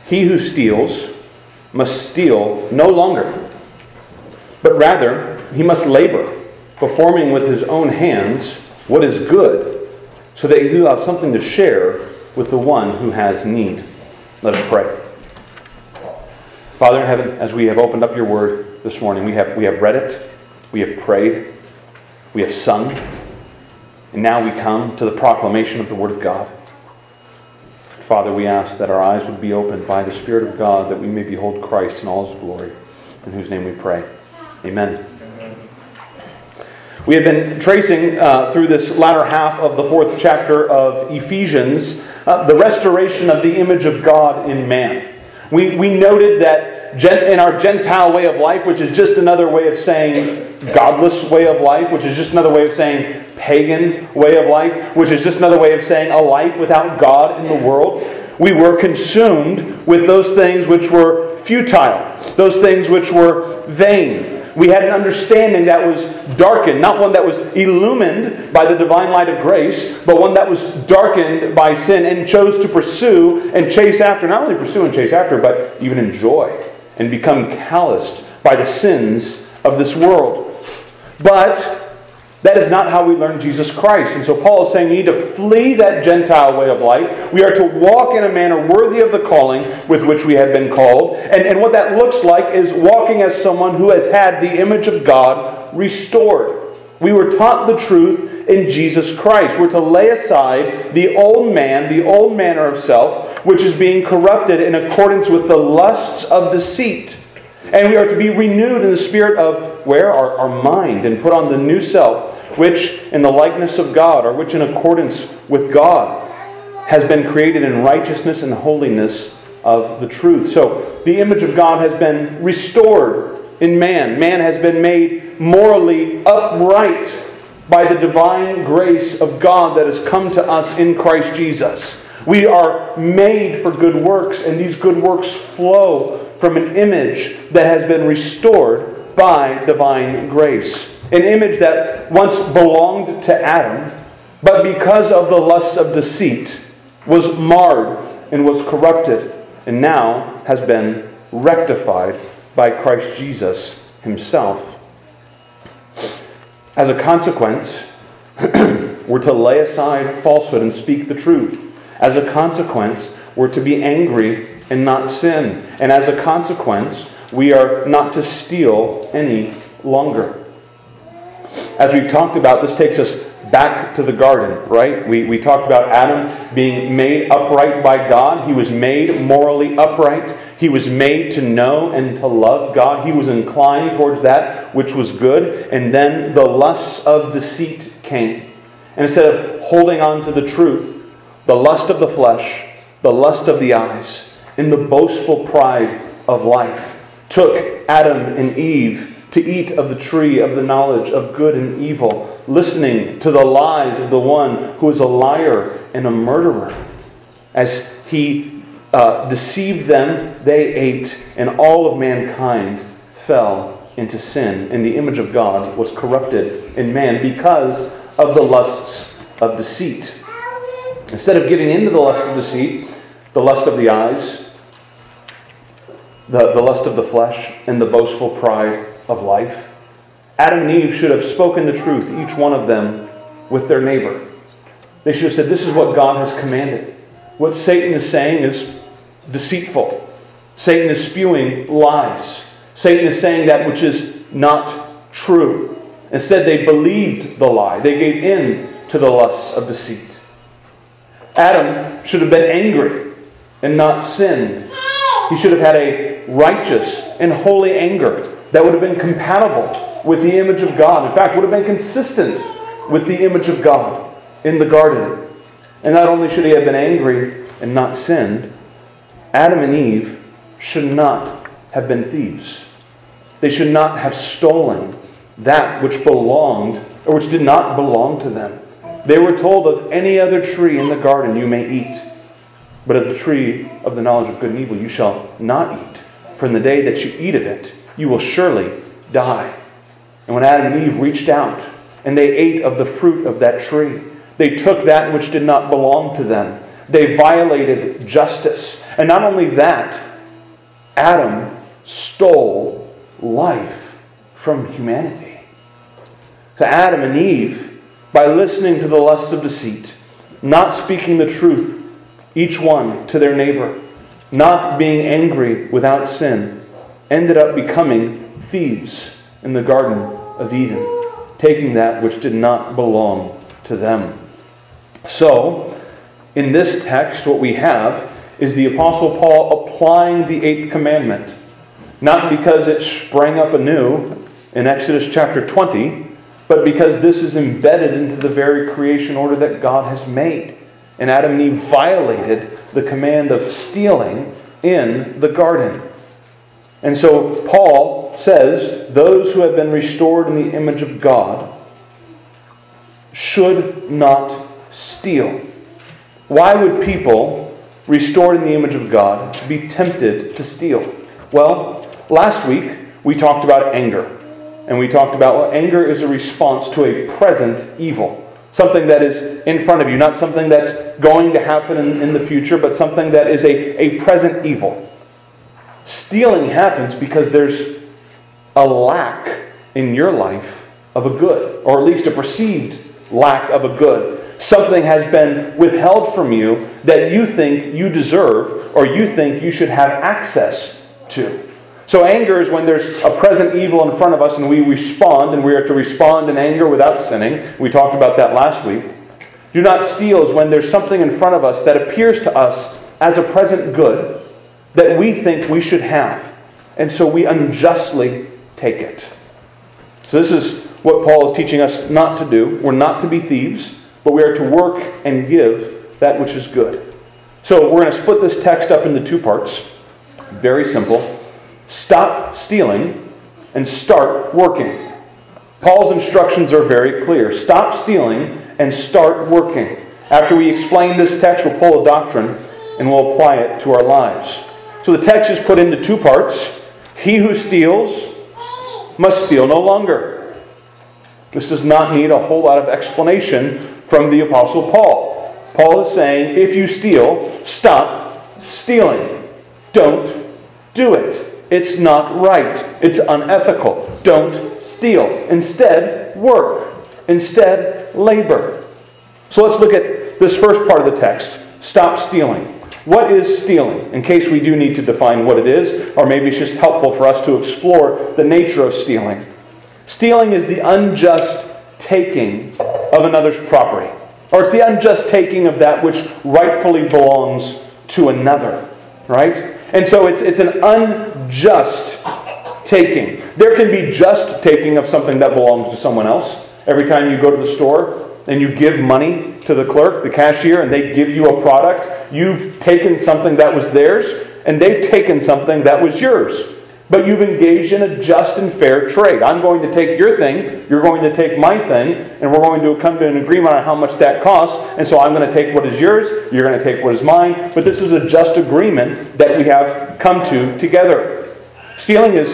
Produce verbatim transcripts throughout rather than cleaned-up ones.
He who steals must steal no longer, but rather he must labor, performing with his own hands what is good, so that he will have something to share with the one who has need. Let us pray. Father in heaven, as we have opened up your word this morning, we have, we have read it, we have prayed, we have sung, and now we come to the proclamation of the word of God. Father, we ask that our eyes would be opened by the Spirit of God, that we may behold Christ in all his glory, in whose name we pray. Amen. Amen. We have been tracing uh, through this latter half of the fourth chapter of Ephesians uh, the restoration of the image of God in man. We, we noted that gen- in our Gentile way of life, which is just another way of saying godless way of life, which is just another way of saying pagan way of life, which is just another way of saying a life without God in the world, we were consumed with those things which were futile, those things which were vain. We had an understanding that was darkened, not one that was illumined by the divine light of grace, but one that was darkened by sin and chose to pursue and chase after, not only pursue and chase after, but even enjoy and become calloused by the sins of this world. But that is not how we learn Jesus Christ. And so Paul is saying we need to flee that Gentile way of life. We are to walk in a manner worthy of the calling with which we have been called. And, and what that looks like is walking as someone who has had the image of God restored. We were taught the truth in Jesus Christ. We're to lay aside the old man, the old manner of self, which is being corrupted in accordance with the lusts of deceit. And we are to be renewed in the spirit of, where? Our, our mind, and put on the new self, which in the likeness of God, or which in accordance with God, has been created in righteousness and holiness of the truth. So the image of God has been restored in man. Man has been made morally upright by the divine grace of God that has come to us in Christ Jesus. We are made for good works, and these good works flow from an image that has been restored by divine grace. An image that once belonged to Adam, but because of the lusts of deceit, was marred and was corrupted, and now has been rectified by Christ Jesus himself. As a consequence, we're to lay aside falsehood and speak the truth. As a consequence, we're to be angry and not sin. And as a consequence, we are not to steal any longer. As we've talked about, this takes us back to the garden, right? We, we talked about Adam being made upright by God. He was made morally upright. He was made to know and to love God. He was inclined towards that which was good. And then the lusts of deceit came. And instead of holding on to the truth, the lust of the flesh, the lust of the eyes, and the boastful pride of life took Adam and Eve to eat of the tree of the knowledge of good and evil, listening to the lies of the one who is a liar and a murderer. As he uh, deceived them, they ate, and all of mankind fell into sin, and the image of God was corrupted in man because of the lusts of deceit. Instead of giving in to the lust of deceit, the lust of the eyes, the, the lust of the flesh, and the boastful pride of life, Adam and Eve should have spoken the truth, each one of them, with their neighbor. They should have said, this is what God has commanded. What Satan is saying is deceitful. Satan is spewing lies. Satan is saying that which is not true. Instead, they believed the lie. They gave in to the lusts of deceit. Adam should have been angry and not sinned. He should have had a righteous and holy anger that would have been compatible with the image of God. In fact, would have been consistent with the image of God in the garden. And not only should he have been angry and not sinned, Adam and Eve should not have been thieves. They should not have stolen that which belonged, or which did not belong to them. They were told, of any other tree in the garden you may eat, but of the tree of the knowledge of good and evil you shall not eat. For in the day that you eat of it, you will surely die. And when Adam and Eve reached out and they ate of the fruit of that tree, they took that which did not belong to them. They violated justice. And not only that, Adam stole life from humanity. So Adam and Eve, by listening to the lusts of deceit, not speaking the truth, each one to their neighbor, not being angry without sin, ended up becoming thieves in the Garden of Eden, taking that which did not belong to them. So, in this text, what we have is the Apostle Paul applying the eighth commandment, not because it sprang up anew in Exodus chapter twenty, but because this is embedded into the very creation order that God has made. And Adam and Eve violated the command of stealing in the garden. And so Paul says, those who have been restored in the image of God should not steal. Why would people restored in the image of God be tempted to steal? Well, last week we talked about anger. And we talked about, well, anger is a response to a present evil. Something that is in front of you, not something that's going to happen in, in the future, but something that is a, a present evil. Stealing happens because there's a lack in your life of a good, or at least a perceived lack of a good. Something has been withheld from you that you think you deserve, or you think you should have access to. So anger is when there's a present evil in front of us and we respond, and we are to respond in anger without sinning. We talked about that last week. Do not steal is when there's something in front of us that appears to us as a present good that we think we should have. And so we unjustly take it. So this is what Paul is teaching us not to do. We're not to be thieves, but we are to work and give that which is good. So we're going to split this text up into two parts. Very simple. Stop stealing and start working. Paul's instructions are very clear. Stop stealing and start working. After we explain this text, we'll pull a doctrine and we'll apply it to our lives. So the text is put into two parts. He who steals must steal no longer. This does not need a whole lot of explanation from the Apostle Paul. Paul is saying, if you steal, stop stealing. Don't do it. It's not right. It's unethical. Don't steal. Instead, work. Instead, labor. So let's look at this first part of the text. Stop stealing. What is stealing? In case we do need to define what it is, or maybe it's just helpful for us to explore the nature of stealing. Stealing is the unjust taking of another's property. Or it's the unjust taking of that which rightfully belongs to another. Right? And so it's it's an unjust taking. There can be just taking of something that belongs to someone else. Every time you go to the store and you give money to the clerk, the cashier, and they give you a product, you've taken something that was theirs, and they've taken something that was yours. But you've engaged in a just and fair trade. I'm going to take your thing, you're going to take my thing, and we're going to come to an agreement on how much that costs. And so I'm going to take what is yours, you're going to take what is mine. But this is a just agreement that we have come to together. Stealing is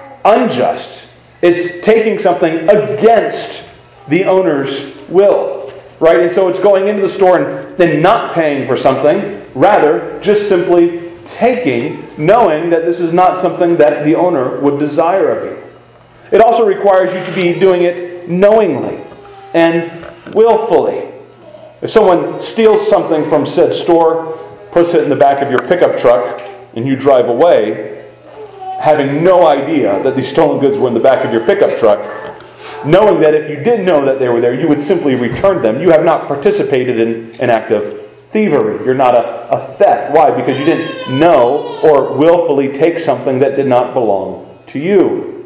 unjust. It's taking something against the owner's will. Right? And so it's going into the store and then not paying for something, rather just simply taking, knowing that this is not something that the owner would desire of you. It also requires you to be doing it knowingly and willfully. If someone steals something from said store, puts it in the back of your pickup truck, and you drive away, having no idea that these stolen goods were in the back of your pickup truck, knowing that if you did know that they were there, you would simply return them, you have not participated in an act of thievery. You're not a, a theft. Why? Because you didn't know or willfully take something that did not belong to you.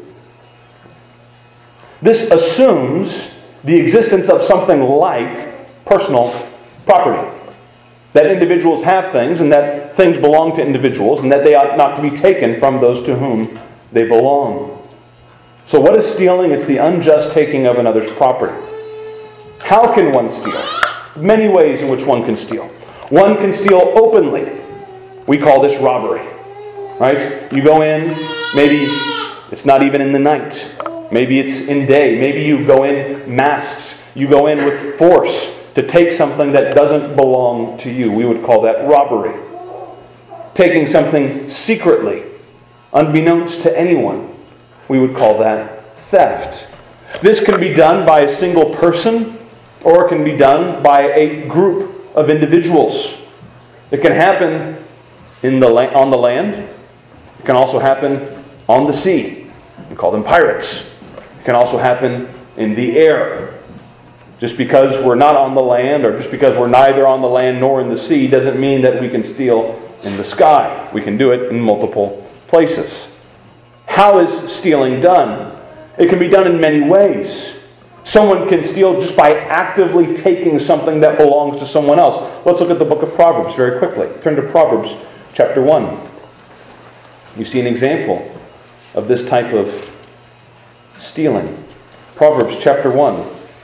This assumes the existence of something like personal property. That individuals have things, and that things belong to individuals, and that they ought not to be taken from those to whom they belong. So what is stealing? It's the unjust taking of another's property. How can one steal? Many ways in which one can steal. One can steal openly. We call this robbery. Right? You go in, maybe it's not even in the night. Maybe it's in day. Maybe you go in masked. You go in with force to take something that doesn't belong to you. We would call that robbery. taking something secretly, unbeknownst to anyone. We would call that theft. This can be done by a single person, or it can be done by a group of individuals. It can happen in the la- on the land. It can also happen on the sea. We call them pirates. It can also happen in the air. Just because we're not on the land, or just because we're neither on the land nor in the sea, doesn't mean that we can steal in the sky. We can do it in multiple places. How is stealing done? It can be done in many ways. Someone can steal just by actively taking something that belongs to someone else. Let's look at the book of Proverbs very quickly. Turn to Proverbs chapter one. You see an example of this type of stealing. Proverbs chapter one,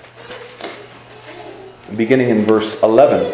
beginning in verse eleven.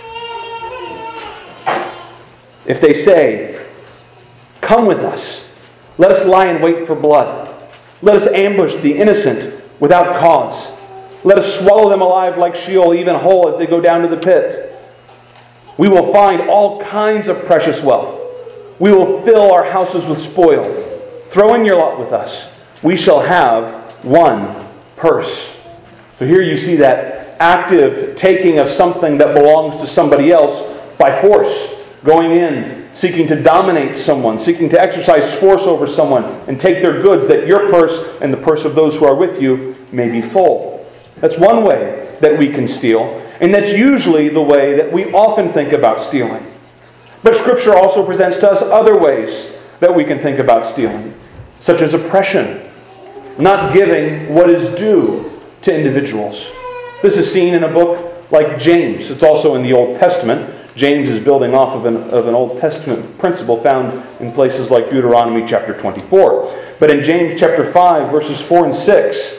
If they say, "Come with us, let us lie in wait for blood. Let us ambush the innocent without cause. Let us swallow them alive like Sheol, even whole as they go down to the pit. We will find all kinds of precious wealth. We will fill our houses with spoil. Throw in your lot with us. We shall have one purse." So here you see that active taking of something that belongs to somebody else by force. Going in, seeking to dominate someone, seeking to exercise force over someone, and take their goods that your purse and the purse of those who are with you may be full. That's one way that we can steal, and that's usually the way that we often think about stealing. But Scripture also presents to us other ways that we can think about stealing, such as oppression, not giving what is due to individuals. This is seen in a book like James. It's also in the Old Testament. James is building off of an, of an Old Testament principle found in places like Deuteronomy chapter twenty-four. But in James chapter five, verses four and six,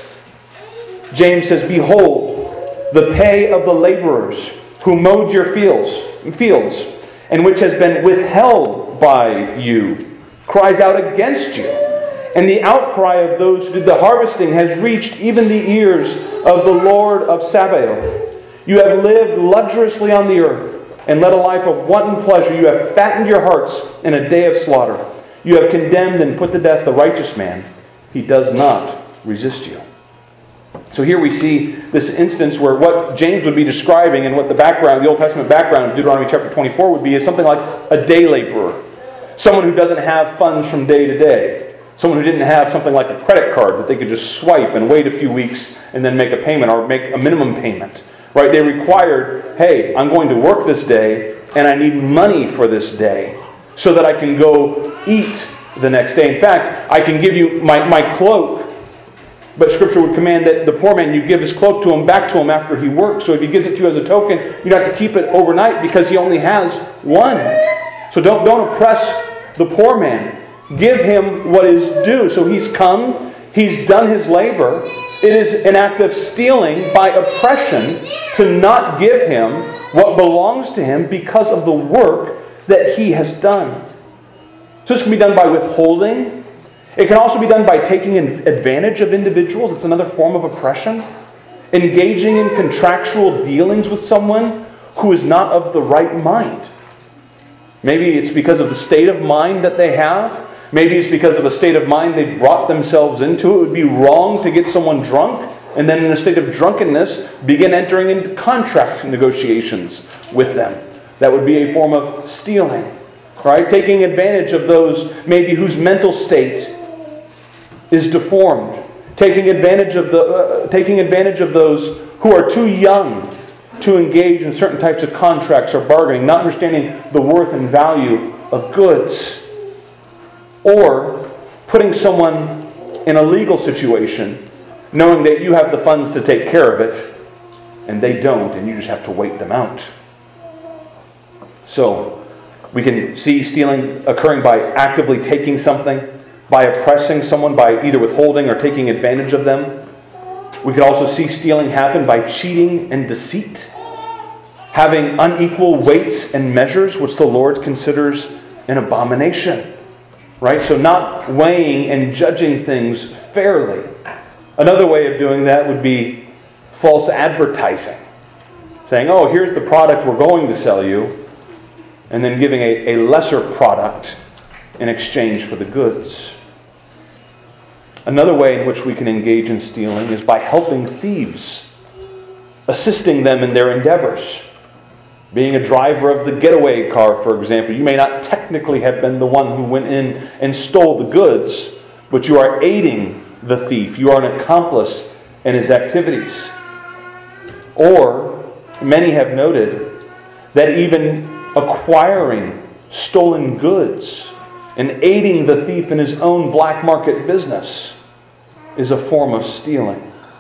James says, "Behold, the pay of the laborers who mowed your fields, fields, and which has been withheld by you, cries out against you. And the outcry of those who did the harvesting has reached even the ears of the Lord of Sabaoth. You have lived luxuriously on the earth, and led a life of wanton pleasure. You have fattened your hearts in a day of slaughter. You have condemned and put to death the righteous man. He does not resist you." So here we see this instance where what James would be describing and what the background, the Old Testament background of Deuteronomy chapter twenty-four would be is something like a day laborer. Someone who doesn't have funds from day to day. Someone who didn't have something like a credit card that they could just swipe and wait a few weeks and then make a payment or make a minimum payment. Right? They required, hey, I'm going to work this day and I need money for this day so that I can go eat the next day. In fact, I can give you my, my cloak, but Scripture would command that the poor man, you give his cloak to him, back to him after he works. So if he gives it to you as a token, you don't have to keep it overnight because he only has one. So don't, don't oppress the poor man. Give him what is due. So he's come, he's done his labor. It is an act of stealing by oppression to not give him what belongs to him because of the work that he has done. So this can be done by withholding. It can also be done by taking advantage of individuals. It's another form of oppression. Engaging in contractual dealings with someone who is not of the right mind. Maybe it's because of the state of mind that they have. Maybe it's because of a state of mind they've brought themselves into. It would be wrong to get someone drunk and then in a state of drunkenness begin entering into contract negotiations with them. That would be a form of stealing. Right? Taking advantage of those maybe whose mental state is deformed. Taking advantage of the uh, taking advantage of those who are too young to engage in certain types of contracts or bargaining, not understanding the worth and value of goods. Or putting someone in a legal situation, knowing that you have the funds to take care of it, and they don't, and you just have to wait them out. So, we can see stealing occurring by actively taking something, by oppressing someone, by either withholding or taking advantage of them. We could also see stealing happen by cheating and deceit, having unequal weights and measures, which the Lord considers an abomination. Right? So not weighing and judging things fairly. Another way of doing that would be false advertising. Saying, oh, here's the product we're going to sell you. and then giving a, a lesser product in exchange for the goods. Another way in which we can engage in stealing is by helping thieves, assisting them in their endeavors. Being a driver of the getaway car, for example, you may not technically have been the one who went in and stole the goods, but you are aiding the thief. You are an accomplice in his activities. Or, many have noted that even acquiring stolen goods and aiding the thief in his own black market business is a form of stealing.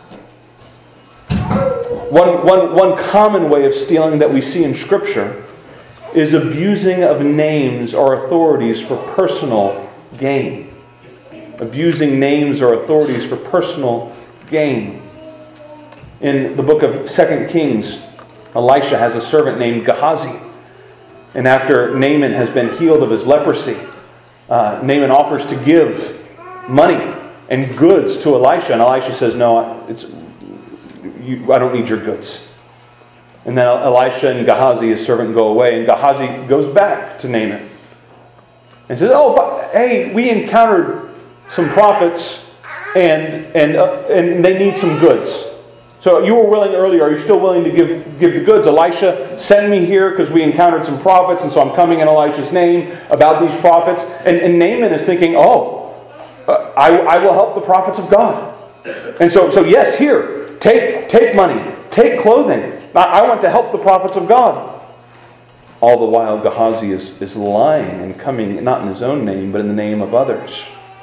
One, one, one common way of stealing that we see in Scripture is abusing of names or authorities for personal gain. Abusing names or authorities for personal gain. In the book of Second Kings, Elisha has a servant named Gehazi. And after Naaman has been healed of his leprosy, uh, Naaman offers to give money and goods to Elisha. And Elisha says, no, it's, you, I don't need your goods. And then Elisha and Gehazi, his servant, go away. And Gehazi goes back to Naaman and says, oh, but, hey, we encountered some prophets and, and, uh, and they need some goods. So you were willing earlier. Are you still willing to give, give the goods? Elisha sent me here because we encountered some prophets, and so I'm coming in Elisha's name about these prophets. And, and Naaman is thinking, oh, uh, I, I will help the prophets of God. And so, so yes, here, take, take money, take clothing. I, I want to help the prophets of God. All the while, Gehazi is, is lying and coming not in his own name, but in the name of others.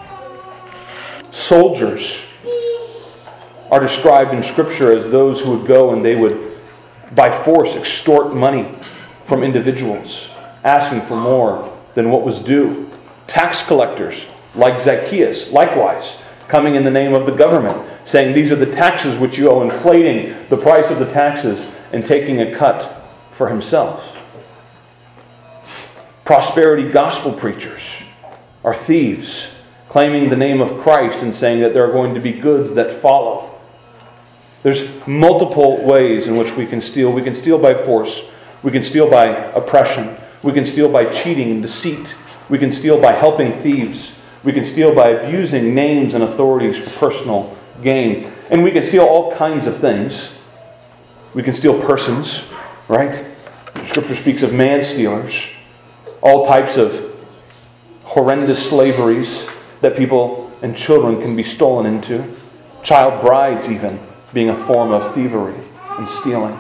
Soldiers are described in Scripture as those who would go and they would, by force, extort money from individuals, asking for more than what was due. Tax collectors, like Zacchaeus, likewise, coming in the name of the government, saying these are the taxes which you owe, inflating the price of the taxes and taking a cut for himself. Prosperity gospel preachers are thieves, claiming the name of Christ and saying that there are going to be goods that follow. There's multiple ways in which we can steal. We can steal by force. We can steal by oppression. We can steal by cheating and deceit. We can steal by helping thieves. We can steal by abusing names and authorities for personal gain. And we can steal all kinds of things. We can steal persons, right? Scripture speaks of man-stealers. All types of horrendous slaveries that people and children can be stolen into. Child brides even being a form of thievery and stealing.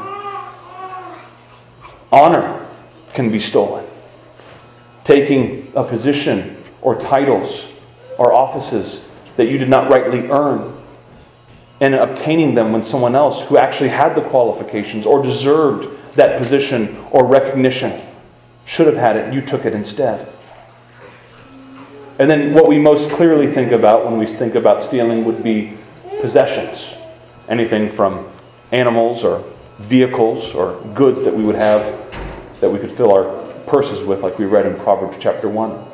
Honor can be stolen. Taking a position or titles or offices that you did not rightly earn and obtaining them when someone else who actually had the qualifications or deserved that position or recognition should have had it, you took it instead. And then what we most clearly think about when we think about stealing would be possessions. Anything from animals or vehicles or goods that we would have that we could fill our purses with, like we read in Proverbs chapter one.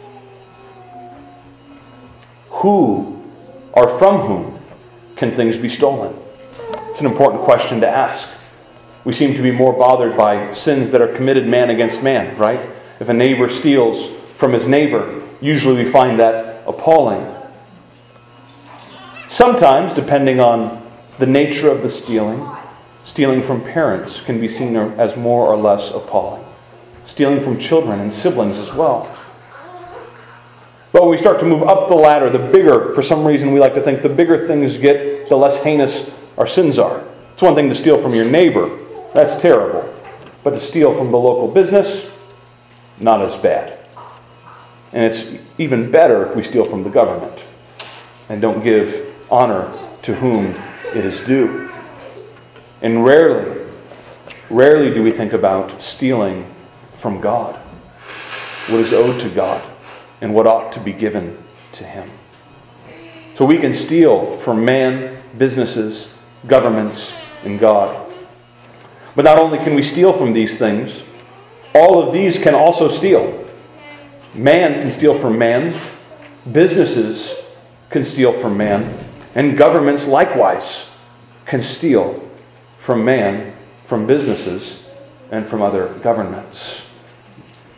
Who or from whom can things be stolen? It's an important question to ask. We seem to be more bothered by sins that are committed man against man, right? If a neighbor steals from his neighbor, usually we find that appalling. Sometimes, depending on the nature of the stealing, stealing from parents can be seen as more or less appalling. Stealing from children and siblings as well. But when we start to move up the ladder, the bigger, for some reason we like to think, the bigger things get, the less heinous our sins are. It's one thing to steal from your neighbor. That's terrible. But to steal from the local business, not as bad. And it's even better if we steal from the government and don't give honor to whom it is due. And rarely, rarely do we think about stealing from God. What is owed to God and what ought to be given to Him. So we can steal from man, businesses, governments, and God. But not only can we steal from these things, all of these can also steal. Man can steal from man, businesses can steal from man, and governments likewise can steal from man, from businesses, and from other governments.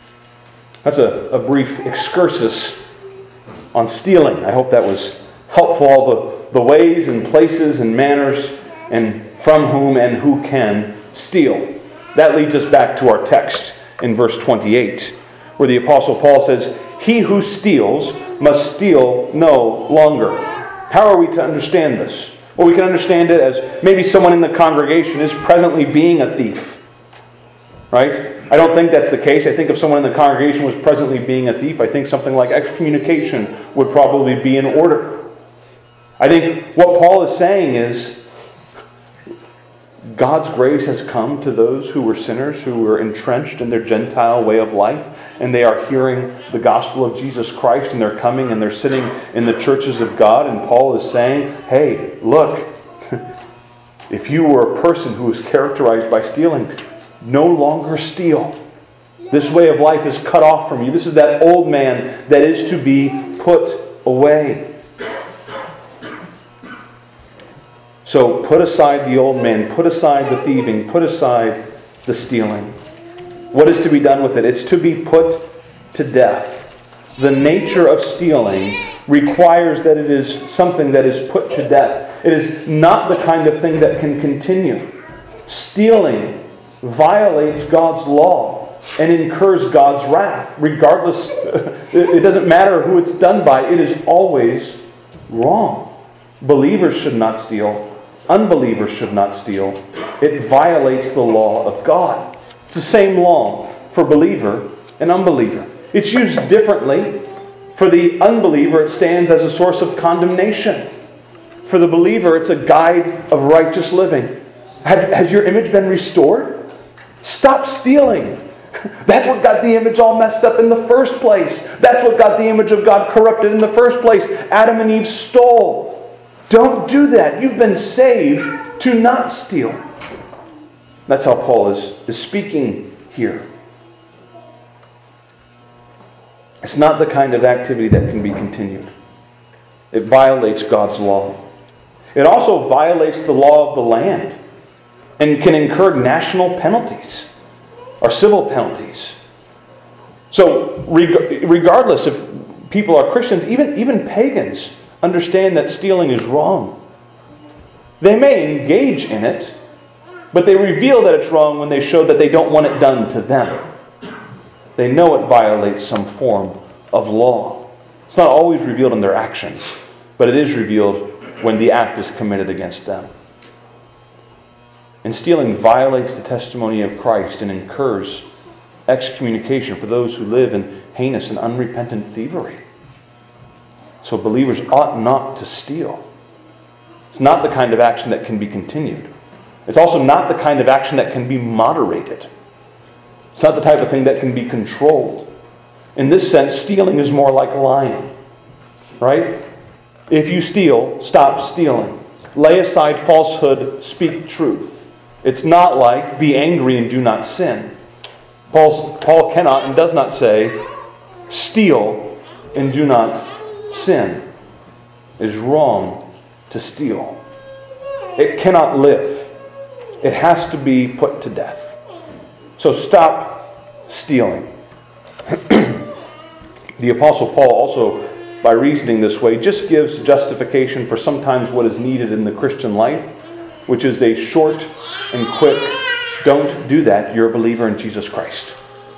That's a, a brief excursus on stealing. I hope that was helpful, all the, the ways and places and manners and from whom and who can steal. That leads us back to our text in verse twenty-eight, where the Apostle Paul says, "He who steals must steal no longer." How are we to understand this? Well, we can understand it as maybe someone in the congregation is presently being a thief. Right? I don't think that's the case. I think if someone in the congregation was presently being a thief, I think something like excommunication would probably be in order. I think what Paul is saying is God's grace has come to those who were sinners, who were entrenched in their Gentile way of life, and they are hearing the gospel of Jesus Christ, and they're coming and they're sitting in the churches of God, and Paul is saying, hey, look, if you were a person who was characterized by stealing, no longer steal. This way of life is cut off from you. This is that old man that is to be put away. So put aside the old man, put aside the thieving, put aside the stealing. What is to be done with it? It's to be put to death. The nature of stealing requires that it is something that is put to death. It is not the kind of thing that can continue. Stealing violates God's law and incurs God's wrath. Regardless, it doesn't matter who it's done by, it is always wrong. Believers should not steal. Unbelievers should not steal. It violates the law of God. It's the same law for believer and unbeliever. It's used differently. For the unbeliever, it stands as a source of condemnation. For the believer, it's a guide of righteous living. Has your image been restored? Stop stealing. That's what got the image all messed up in the first place. That's what got the image of God corrupted in the first place. Adam and Eve stole. Don't do that. You've been saved to not steal. That's how Paul is, is speaking here. It's not the kind of activity that can be continued. It violates God's law. It also violates the law of the land and can incur national penalties or civil penalties. So reg- regardless if people are Christians, even, even pagans understand that stealing is wrong. They may engage in it, but they reveal that it's wrong when they show that they don't want it done to them. They know it violates some form of law. It's not always revealed in their actions, but it is revealed when the act is committed against them. And stealing violates the testimony of Christ and incurs excommunication for those who live in heinous and unrepentant thievery. So believers ought not to steal. It's not the kind of action that can be continued. It's also not the kind of action that can be moderated. It's not the type of thing that can be controlled. In this sense, stealing is more like lying. Right? If you steal, stop stealing. Lay aside falsehood, speak truth. It's not like be angry and do not sin. Paul's, Paul cannot and does not say steal and do not sin. It is wrong to steal. It cannot live. It has to be put to death. So stop stealing. The Apostle Paul also, by reasoning this way, just gives justification for sometimes what is needed in the Christian life, which is a short and quick, don't do that, you're a believer in Jesus Christ.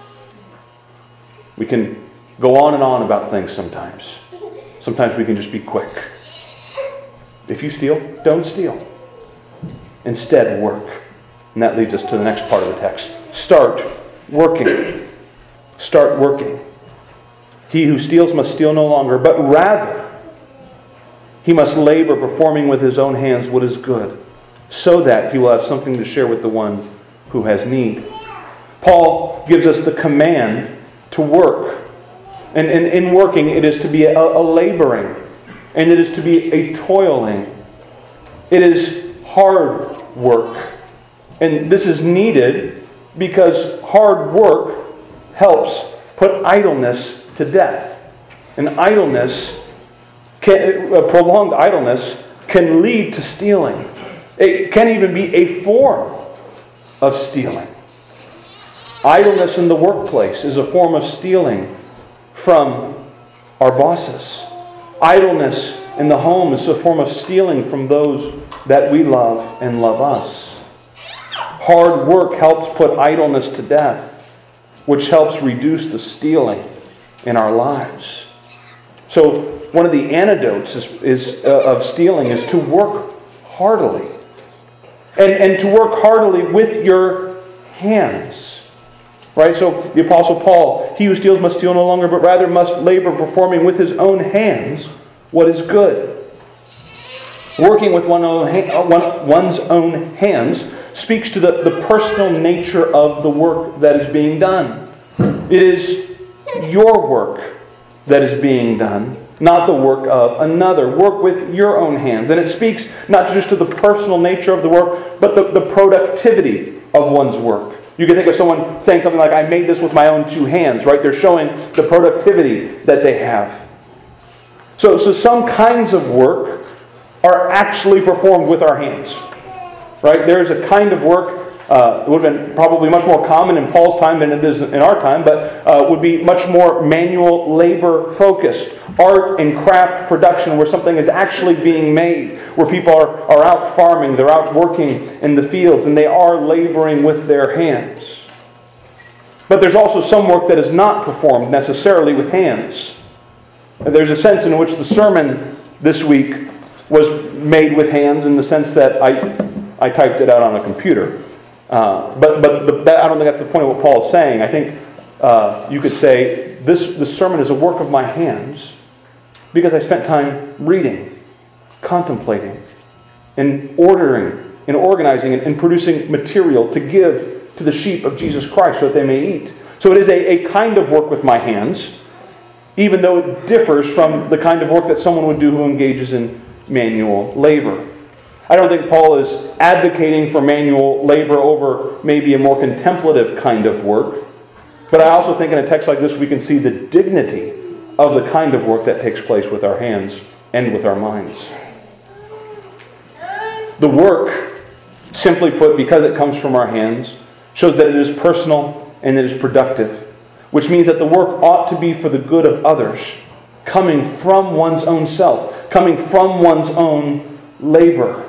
We can go on and on about things sometimes. Sometimes we can just be quick. If you steal, don't steal. Instead, work. And that leads us to the next part of the text. Start working. Start working. He who steals must steal no longer, but rather he must labor, performing with his own hands what is good, so that he will have something to share with the one who has need. Paul gives us the command to work. And in working, it is to be a, a laboring. And it is to be a toiling. It is hard work. And this is needed because hard work helps put idleness to death. And idleness, can, a prolonged idleness, can lead to stealing. It can even be a form of stealing. Idleness in the workplace is a form of stealing from our bosses. Idleness in the home is a form of stealing from those that we love and love us. Hard work helps put idleness to death, which helps reduce the stealing in our lives. So one of the antidotes is, is uh, of stealing is to work heartily. And, and to work heartily with your hands. Right? So the Apostle Paul, he who steals must steal no longer, but rather must labor, performing with his own hands what is good. Working with one own ha- one, one's own hands speaks to the, the personal nature of the work that is being done. It is your work that is being done, not the work of another. Work with your own hands. And it speaks not just to the personal nature of the work, but the, the productivity of one's work. You can think of someone saying something like, I made this with my own two hands, right? They're showing the productivity that they have. So, so some kinds of work are actually performed with our hands. Right? There's a kind of work, uh, it would have been probably much more common in Paul's time than it is in our time, but uh, would be much more manual labor focused. Art and craft production where something is actually being made, where people are, are out farming, they're out working in the fields, and they are laboring with their hands. But there's also some work that is not performed necessarily with hands. There's a sense in which the sermon this week was made with hands in the sense that I, I typed it out on a computer. Uh, but but the, that, I don't think that's the point of what Paul is saying. I think uh, you could say this, this sermon is a work of my hands because I spent time reading, contemplating, and ordering, and organizing, and, and producing material to give to the sheep of Jesus Christ so that they may eat. So it is a, a kind of work with my hands, even though it differs from the kind of work that someone would do who engages in manual labor. I don't think Paul is advocating for manual labor over maybe a more contemplative kind of work, but I also think in a text like this we can see the dignity of the kind of work that takes place with our hands and with our minds. The work, simply put, because it comes from our hands, shows that it is personal and it is productive, which means that the work ought to be for the good of others, coming from one's own self, coming from one's own labor.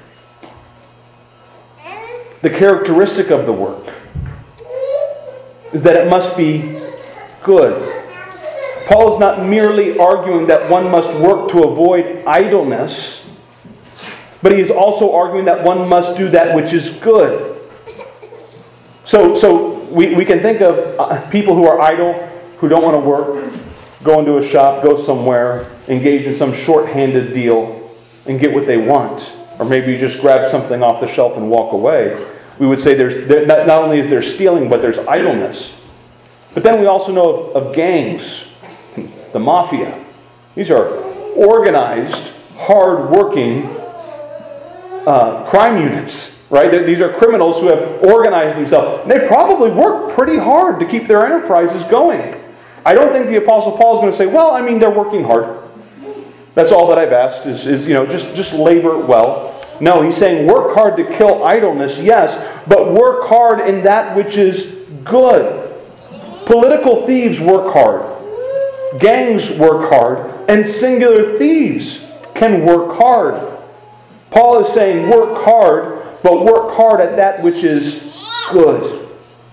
The characteristic of the work is that it must be good. Paul is not merely arguing that one must work to avoid idleness, but he is also arguing that one must do that which is good. So, so we, we can think of people who are idle, who don't want to work, go into a shop, go somewhere, engage in some short-handed deal, and get what they want. Or maybe you just grab something off the shelf and walk away. We would say there's there, not, not only is there stealing, but there's idleness. But then we also know of, of gangs, the mafia. These are organized, hard-working uh, crime units, right? These are criminals who have organized themselves. They probably work pretty hard to keep their enterprises going. I don't think the Apostle Paul is going to say, well, I mean, they're working hard. That's all that I've asked is, is you know, just, just labor well. No, he's saying work hard to kill idleness, yes, but work hard in that which is good. Political thieves work hard. Gangs work hard. And singular thieves can work hard. Paul is saying work hard, but work hard at that which is good.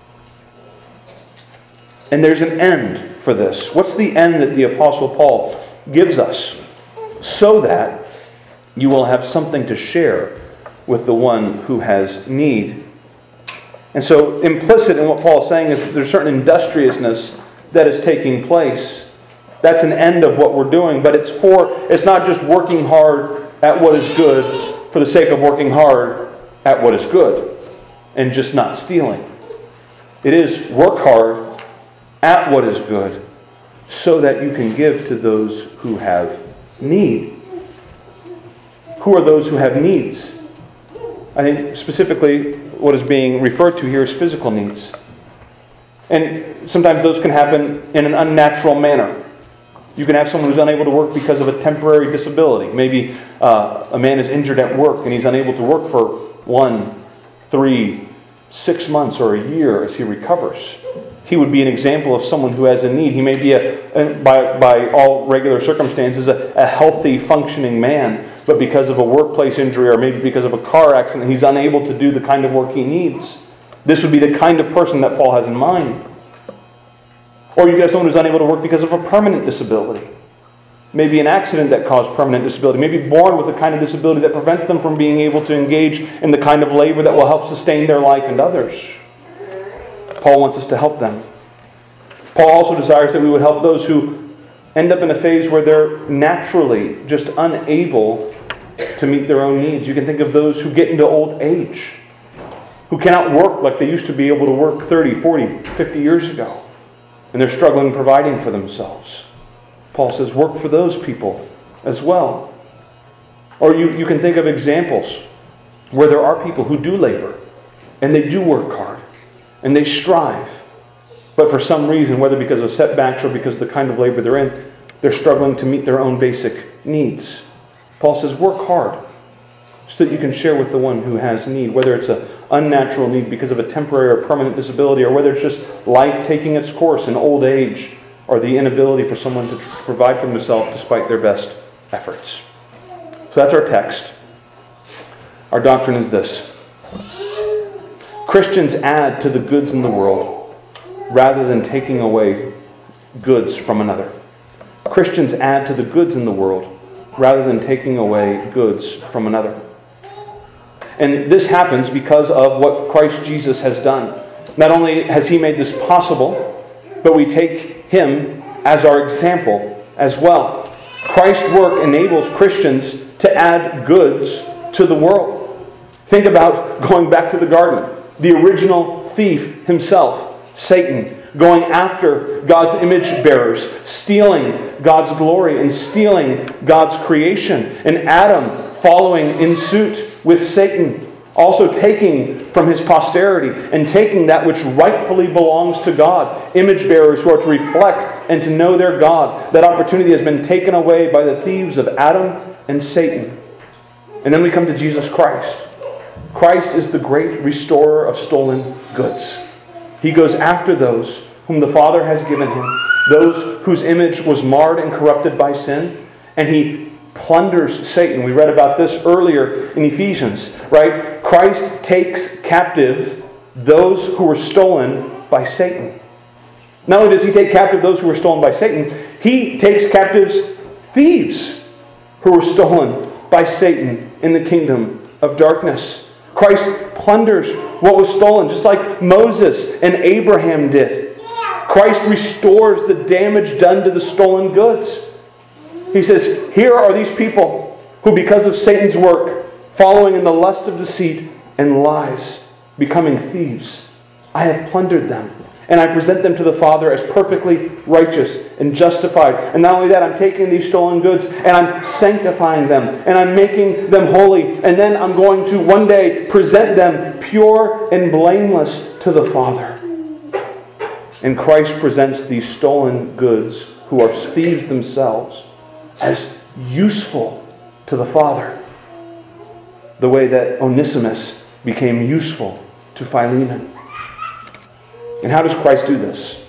And there's an end for this. What's the end that the Apostle Paul gives us? So that you will have something to share with the one who has need. And so implicit in what Paul is saying is that there's certain industriousness that is taking place. That's an end of what we're doing, but it's for it's not just working hard at what is good for the sake of working hard at what is good and just not stealing. It is work hard at what is good so that you can give to those who have need. Who are those who have needs? I think specifically what is being referred to here is physical needs. And sometimes those can happen in an unnatural manner. You can have someone who's unable to work because of a temporary disability. Maybe uh, a man is injured at work and he's unable to work for one, three, six months or a year as he recovers. he would be an example of someone who has a need. He may be, a, a by, by all regular circumstances, a, a healthy, functioning man, but because of a workplace injury or maybe because of a car accident, he's unable to do the kind of work he needs. This would be the kind of person that Paul has in mind. Or you get someone who's unable to work because of a permanent disability. Maybe an accident that caused permanent disability. Maybe born with a kind of disability that prevents them from being able to engage in the kind of labor that will help sustain their life and others. Paul wants us to help them. Paul also desires that we would help those who end up in a phase where they're naturally just unable to meet their own needs. You can think of those who get into old age, who cannot work like they used to be able to work thirty, forty, fifty years ago, and they're struggling providing for themselves. Paul says, work for those people as well. Or you, you can think of examples where there are people who do labor, and they do work hard, and they strive. But for some reason, whether because of setbacks or because of the kind of labor they're in, they're struggling to meet their own basic needs. Paul says, work hard so that you can share with the one who has need, whether it's an unnatural need because of a temporary or permanent disability, or whether it's just life taking its course in old age, or the inability for someone to provide for themselves despite their best efforts. So that's our text. Our doctrine is this: Christians add to the goods in the world rather than taking away goods from another. Christians add to the goods in the world rather than taking away goods from another. And this happens because of what Christ Jesus has done. Not only has He made this possible, but we take Him as our example as well. Christ's work enables Christians to add goods to the world. Think about going back to the garden. The original thief himself, Satan, going after God's image bearers, stealing God's glory and stealing God's creation. And Adam following in suit with Satan, also taking from his posterity and taking that which rightfully belongs to God, image bearers who are to reflect and to know their God. That opportunity has been taken away by the thieves of Adam and Satan. And then we come to Jesus Christ. Christ is the great restorer of stolen goods. He goes after those whom the Father has given Him, those whose image was marred and corrupted by sin, and He plunders Satan. We read about this earlier in Ephesians, right? Christ takes captive those who were stolen by Satan. Not only does He take captive those who were stolen by Satan, He takes captives thieves who were stolen by Satan in the kingdom of darkness. Christ plunders what was stolen, just like Moses and Abraham did. Christ restores the damage done to the stolen goods. He says, here are these people who, because of Satan's work, following in the lust of deceit and lies, becoming thieves, I have plundered them. And I present them to the Father as perfectly righteous and justified. And not only that, I'm taking these stolen goods and I'm sanctifying them. And I'm making them holy. And then I'm going to one day present them pure and blameless to the Father. And Christ presents these stolen goods, who are thieves themselves, as useful to the Father. The way that Onesimus became useful to Philemon. And how does Christ do this?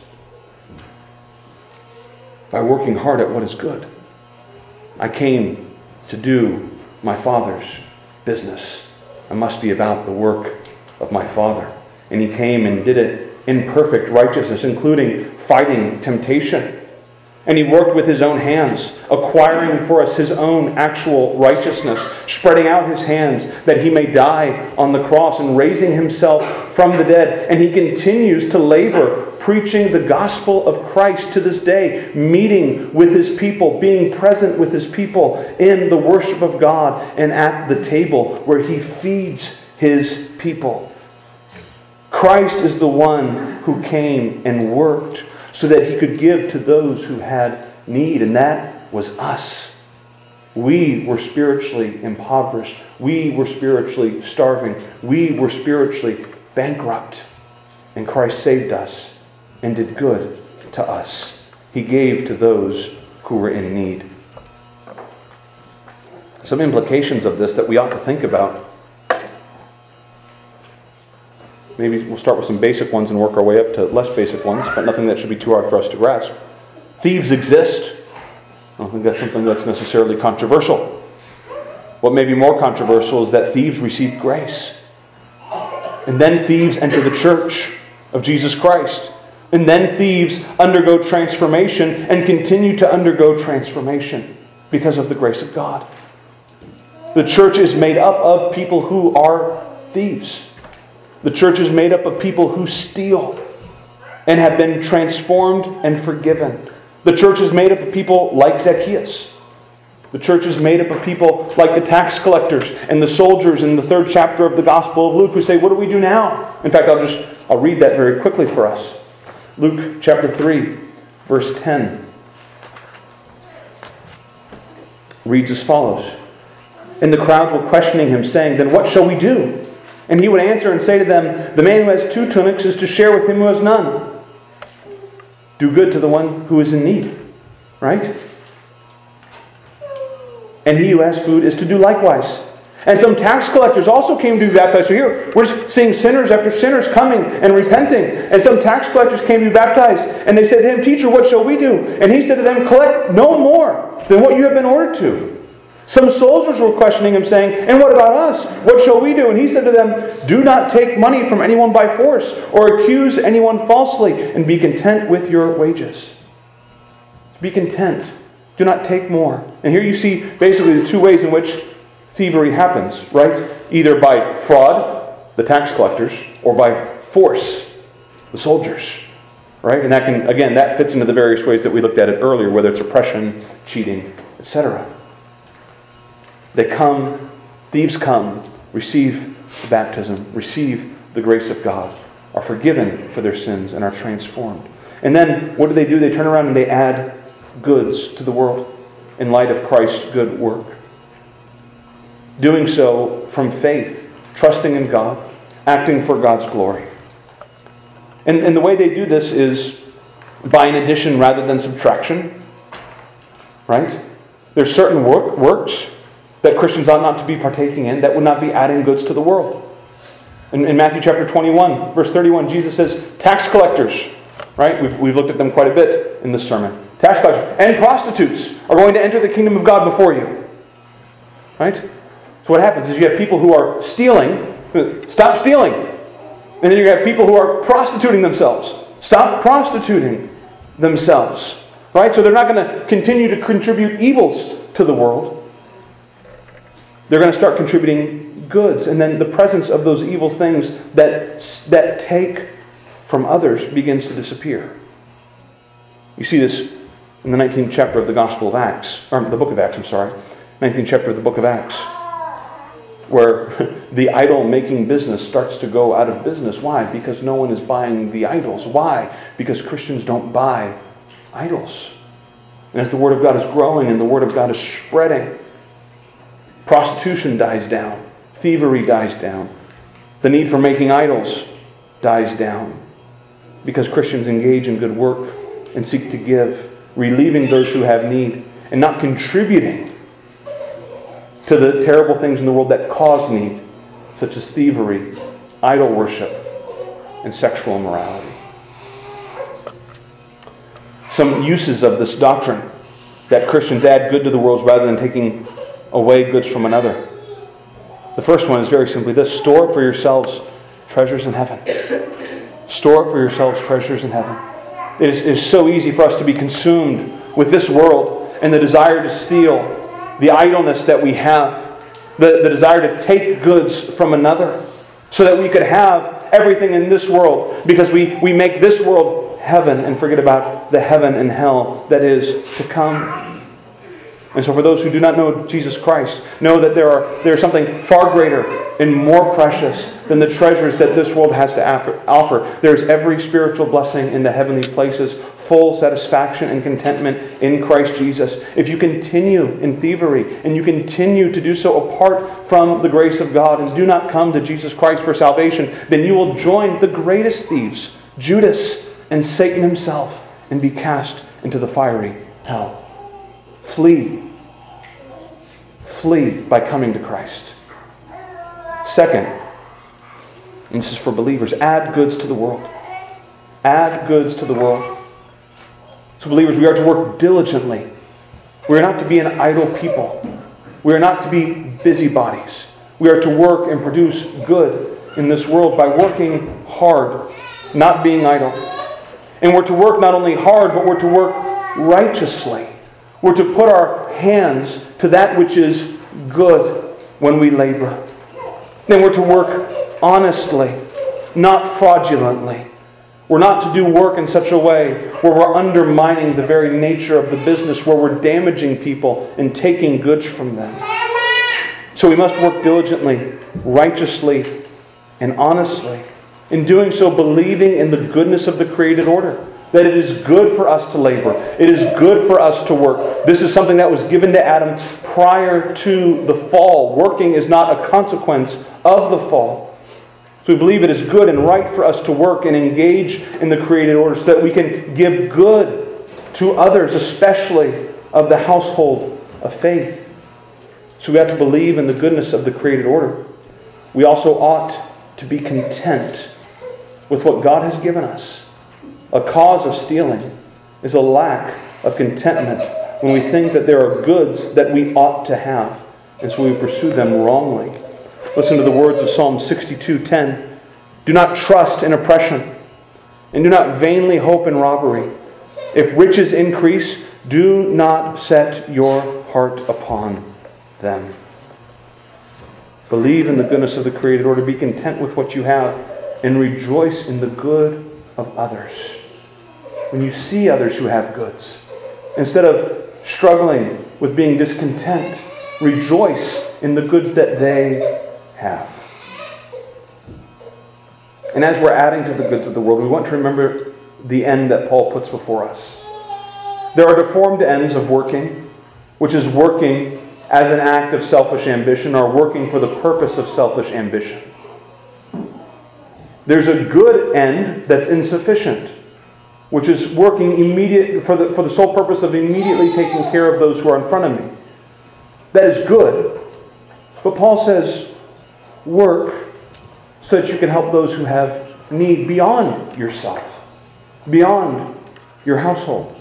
By working hard at what is good. I came to do my Father's business. I must be about the work of my Father. And He came and did it in perfect righteousness, including fighting temptation. And He worked with His own hands, acquiring for us His own actual righteousness, spreading out His hands that He may die on the cross and raising Himself from the dead. And He continues to labor, preaching the gospel of Christ to this day, meeting with His people, being present with His people in the worship of God and at the table where He feeds His people. Christ is the one who came and worked so that He could give to those who had need, and that was us. We were spiritually impoverished. We were spiritually starving. We were spiritually bankrupt. And Christ saved us and did good to us. He gave to those who were in need. Some implications of this that we ought to think about. Maybe we'll start with some basic ones and work our way up to less basic ones, but nothing that should be too hard for us to grasp. Thieves exist. I don't think that's something that's necessarily controversial. What may be more controversial is that thieves receive grace. And then thieves enter the church of Jesus Christ. And then thieves undergo transformation and continue to undergo transformation because of the grace of God. The church is made up of people who are thieves. The church is made up of people who steal and have been transformed and forgiven. The church is made up of people like Zacchaeus. The church is made up of people like the tax collectors and the soldiers in the third chapter of the Gospel of Luke who say, what do we do now? In fact, I'll just I'll read that very quickly for us. Luke chapter three, verse ten reads as follows. And the crowds were questioning him, saying, then what shall we do? And he would answer and say to them, the man who has two tunics is to share with him who has none. Do good to the one who is in need. Right? And he who has food is to do likewise. And some tax collectors also came to be baptized. So here, we're just seeing sinners after sinners coming and repenting. And some tax collectors came to be baptized. And they said to him, teacher, what shall we do? And he said to them, collect no more than what you have been ordered to. Some soldiers were questioning him, saying, and what about us? What shall we do? And he said to them, do not take money from anyone by force, or accuse anyone falsely, and be content with your wages. Be content. Do not take more. And here you see basically the two ways in which thievery happens, right? Either by fraud, the tax collectors, or by force, the soldiers. Right? And that can, again, that fits into the various ways that we looked at it earlier, whether it's oppression, cheating, et cetera. They come, thieves come, receive the baptism, receive the grace of God, are forgiven for their sins, and are transformed. And then, what do they do? They turn around and they add goods to the world in light of Christ's good work. Doing so from faith, trusting in God, acting for God's glory. And, and the way they do this is by an addition rather than subtraction. Right? There's certain work, works that Christians ought not to be partaking in that would not be adding goods to the world. In, in Matthew chapter twenty-one, verse thirty-one, Jesus says, tax collectors, right? We've, we've looked at them quite a bit in this sermon. Tax collectors and prostitutes are going to enter the kingdom of God before you. Right? So what happens is you have people who are stealing, stop stealing. And then you have people who are prostituting themselves. Stop prostituting themselves. Right? So they're not going to continue to contribute evils to the world. They're going to start contributing goods. And then the presence of those evil things that, that take from others begins to disappear. You see this in the nineteenth chapter of the Gospel of Acts, or the book of Acts, I'm sorry. nineteenth chapter of the book of Acts, where the idol-making business starts to go out of business. Why? Because no one is buying the idols. Why? Because Christians don't buy idols. And as the Word of God is growing and the Word of God is spreading, prostitution dies down. Thievery dies down. The need for making idols dies down. Because Christians engage in good work and seek to give, relieving those who have need, and not contributing to the terrible things in the world that cause need, such as thievery, idol worship, and sexual immorality. Some uses of this doctrine, that Christians add good to the world rather than taking away goods from another. The first one is very simply this: store up for yourselves treasures in heaven. Store up for yourselves treasures in heaven. It is, it is so easy for us to be consumed with this world and the desire to steal, the idleness that we have, the, the desire to take goods from another so that we could have everything in this world, because we, we make this world heaven and forget about the heaven and hell that is to come. And so for those who do not know Jesus Christ, know that there are there is something far greater and more precious than the treasures that this world has to offer. There is every spiritual blessing in the heavenly places, full satisfaction and contentment in Christ Jesus. If you continue in thievery and you continue to do so apart from the grace of God and do not come to Jesus Christ for salvation, then you will join the greatest thieves, Judas and Satan himself, and be cast into the fiery hell. Flee. Flee by coming to Christ. Second, And this is for believers. Add goods to the world. Add goods to the world. So believers, we are to work diligently. We are not to be an idle people. We are not to be busybodies. We are to work and produce good in this world by working hard, not being idle. And we're to work not only hard, but we're to work righteously. We're to put our hands to that which is good when we labor. And we're to work honestly, not fraudulently. We're not to do work in such a way where we're undermining the very nature of the business, where we're damaging people and taking goods from them. So we must work diligently, righteously, and honestly. In doing so, believing in the goodness of the created order. That it is good for us to labor. It is good for us to work. This is something that was given to Adam prior to the fall. Working is not a consequence of the fall. So we believe it is good and right for us to work and engage in the created order so that we can give good to others, especially of the household of faith. So we have to believe in the goodness of the created order. We also ought to be content with what God has given us. A cause of stealing is a lack of contentment when we think that there are goods that we ought to have, and so we pursue them wrongly. Listen to the words of Psalm sixty-two ten. Do not trust in oppression, and do not vainly hope in robbery. If riches increase, do not set your heart upon them. Believe in the goodness of the created order. Be content with what you have, and rejoice in the good of others. When you see others who have goods, instead of struggling with being discontent, rejoice in the goods that they have. And as we're adding to the goods of the world, we want to remember the end that Paul puts before us. There are deformed ends of working, which is working as an act of selfish ambition or working for the purpose of selfish ambition. There's a good end that's insufficient, which is working immediate for the, for the sole purpose of immediately taking care of those who are in front of me. That is good. But Paul says, work so that you can help those who have need beyond yourself, beyond your household.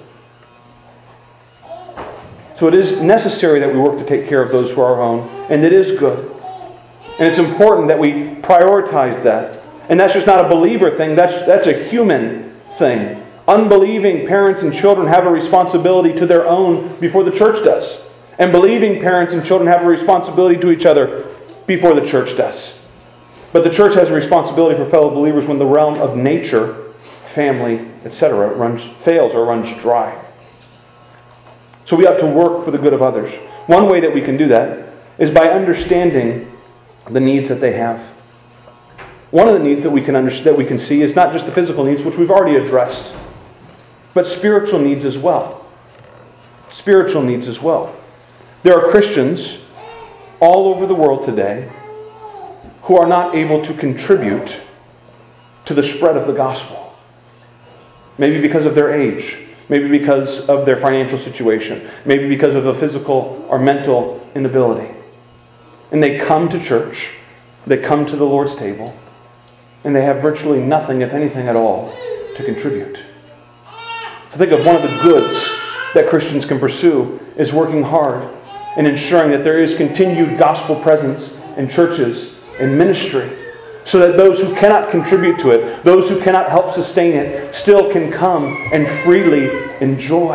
So it is necessary that we work to take care of those who are our own, and it is good. And it's important that we prioritize that. And that's just not a believer thing, that's, that's a human thing. Unbelieving parents and children have a responsibility to their own before the church does. And believing parents and children have a responsibility to each other before the church does. But the church has a responsibility for fellow believers when the realm of nature, family, et cetera runs fails or runs dry. So we have to work for the good of others. One way that we can do that is by understanding the needs that they have. One of the needs that we can understand, that we can see is not just the physical needs, which we've already addressed, but spiritual needs as well. Spiritual needs as well. There are Christians all over the world today who are not able to contribute to the spread of the gospel. Maybe because of their age. Maybe because of their financial situation. Maybe because of a physical or mental inability. And they come to church. They come to the Lord's table. And they have virtually nothing, if anything at all, to contribute. So think of one of the goods that Christians can pursue is working hard and ensuring that there is continued gospel presence in churches and ministry, so that those who cannot contribute to it, those who cannot help sustain it, still can come and freely enjoy.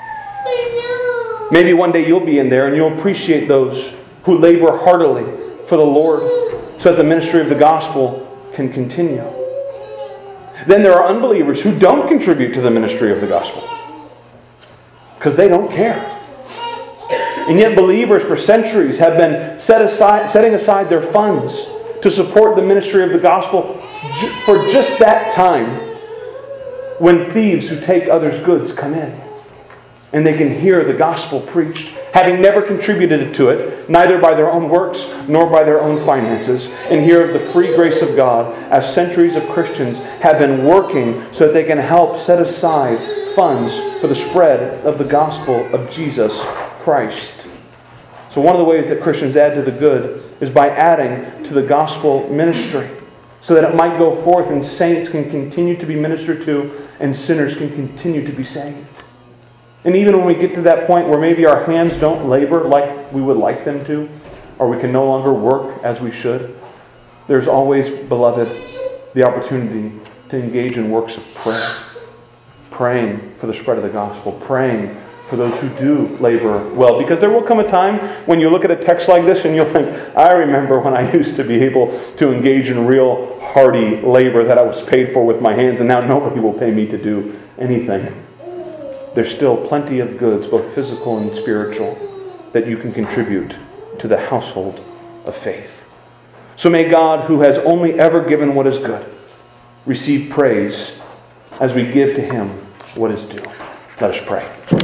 Maybe one day you'll be in there and you'll appreciate those who labor heartily for the Lord so that the ministry of the gospel can continue. Then there are unbelievers who don't contribute to the ministry of the gospel because they don't care. And yet believers for centuries have been set aside, setting aside their funds to support the ministry of the gospel for just that time when thieves who take others' goods come in. And they can hear the gospel preached, having never contributed to it, neither by their own works nor by their own finances, and hear of the free grace of God as centuries of Christians have been working so that they can help set aside funds for the spread of the gospel of Jesus Christ. So one of the ways that Christians add to the good is by adding to the gospel ministry. so that it might go forth and saints can continue to be ministered to and sinners can continue to be saved. And even when we get to that point where maybe our hands don't labor like we would like them to, or we can no longer work as we should, there's always, beloved, the opportunity to engage in works of prayer. Praying for the spread of the gospel. Praying for those who do labor well. Because there will come a time when you look at a text like this and you'll think, I remember when I used to be able to engage in real hearty labor that I was paid for with my hands, and now nobody will pay me to do anything. There's still plenty of goods, both physical and spiritual, that you can contribute to the household of faith. So may God, who has only ever given what is good, receive praise as we give to Him what is due. Let us pray.